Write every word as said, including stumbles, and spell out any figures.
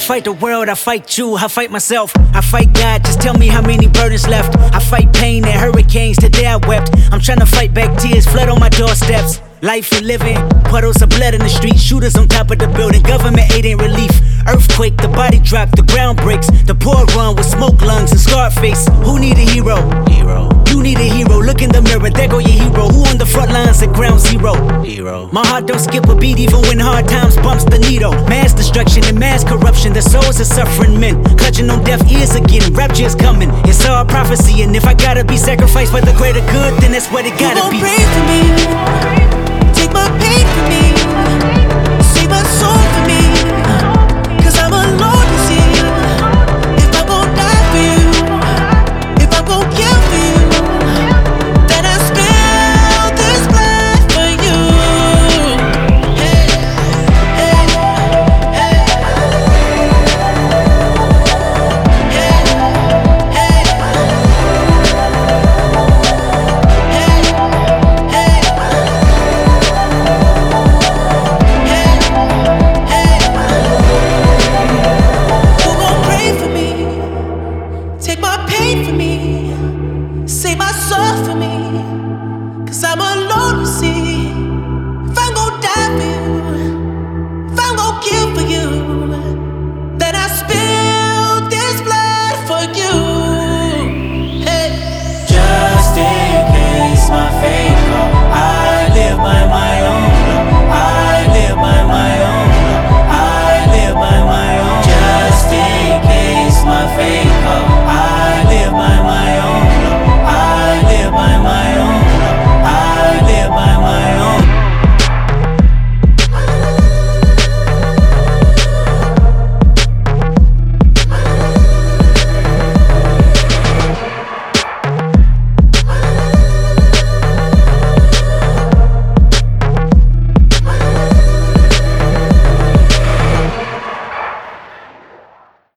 fight the world, I fight you, I fight myself, I fight God, just tell me how many burdens left. I fight pain and hurricanes, today I wept. I'm trying to fight back tears, flood on my doorsteps. Life and living, puddles of blood in the street, shooters on top of the building, government aid ain't relief. Earthquake, the body drop, the ground breaks, the poor run with smoke lungs and scarred face. Who need a hero? Hero. You need a hero, look in the mirror, there go your hero. Who on the front lines at ground zero? Hero. My heart don't skip a beat even when hard times bumps the needle. Mass destruction and mass corruption, the souls of suffering men, clutching on deaf ears again, rapture's coming. It's all prophecy, and if I gotta be sacrificed for the greater good, then that's what it gotta be. You gon' pray for me, take my pain for me, save my soul for me, cause I'm alone to see. If I'm gon' die for you, if I'm gon' kill for you, then I spill this blood for you. Hey, hey, hey, take my pain for me, save my soul for me, cause I'm alone.